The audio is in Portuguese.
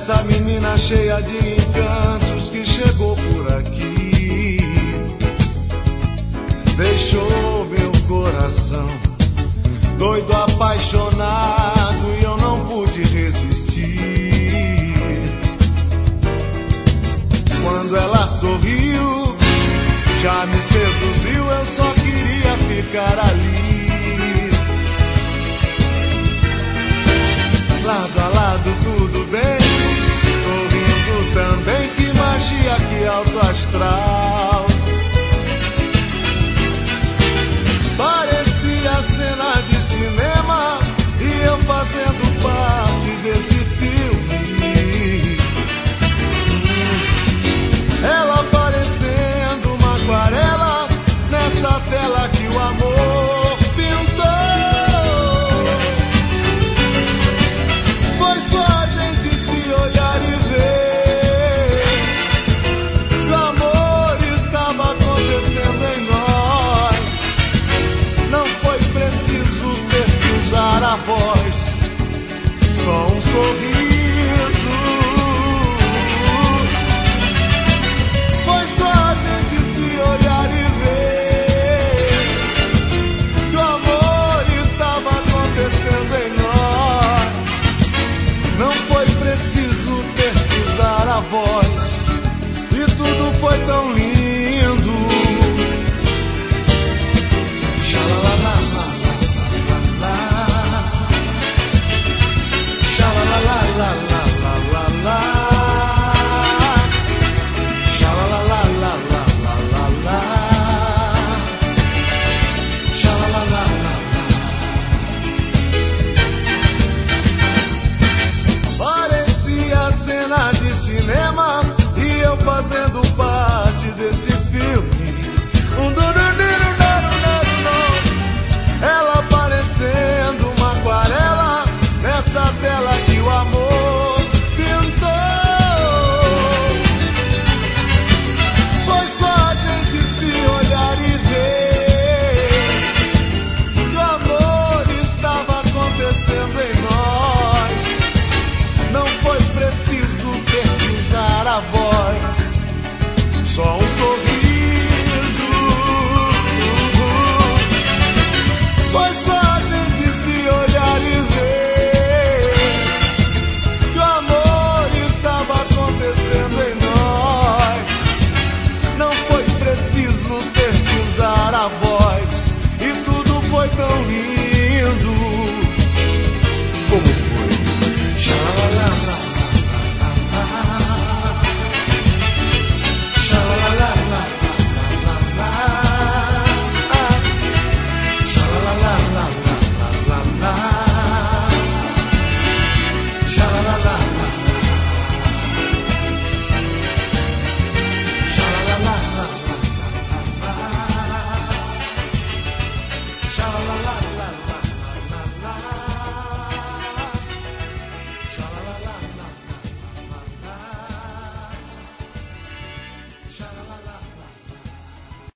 essa menina cheia de encantos que chegou por aqui deixou meu coração doido, apaixonado, e eu não pude resistir. Quando ela sorriu, já me seduziu, eu só queria ficar ali. Lado a lado tudo bem, sorrindo também, que magia, que alto astral. Parecia cena de cinema e eu fazendo parte desse filme. Ela parecendo uma aquarela nessa tela que o amor pintou. Foi só a gente se olhar e ver que o amor estava acontecendo em nós. Não foi preciso ter que usar a voz, só um sorriso. Foi só a gente se olhar e ver que o amor estava acontecendo em nós. Não foi preciso ter que usar a voz, e tudo foi tão lindo. Parecia cena de cinema e eu fazendo parte desse filme.